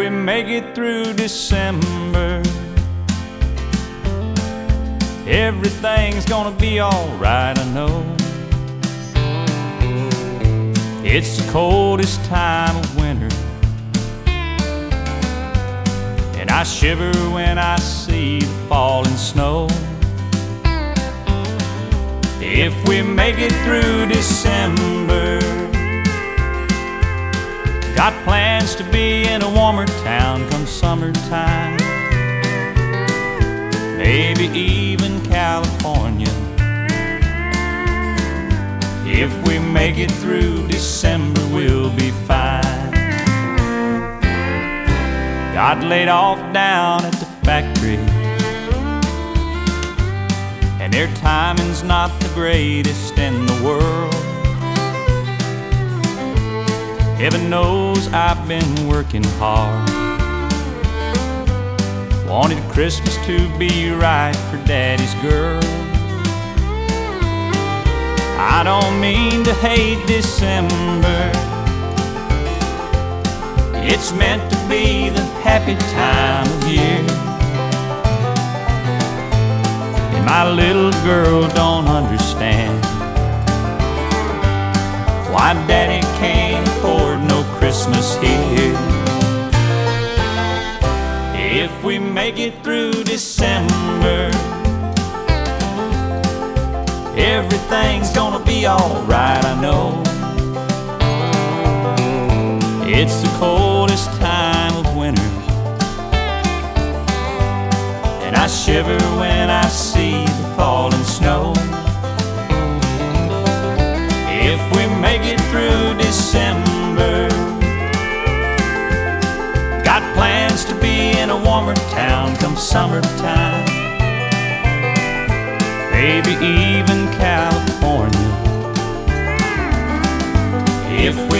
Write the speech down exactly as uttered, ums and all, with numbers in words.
we make it through December, everything's gonna be alright, I know. It's the coldest time of winter, and I shiver when I see the falling snow. If we make it through December, got plans to be in a warmer town come summertime, maybe even California. If we make it through December, we'll be fine. Got laid off down at the factory, and their timing's not the greatest in the world. Heaven knows I've been working hard, wanted Christmas to be right for Daddy's girl. I don't mean to hate December, it's meant to be the happy time of year. And my little girl don't understand why Daddy can't afford no Christmas here. If we make it through December, everything's gonna be alright, I know. It's the coldest time of winter, and I shiver when I see the falling snow. If we make it through December, got plans to be in a warmer town come summertime, maybe even California. If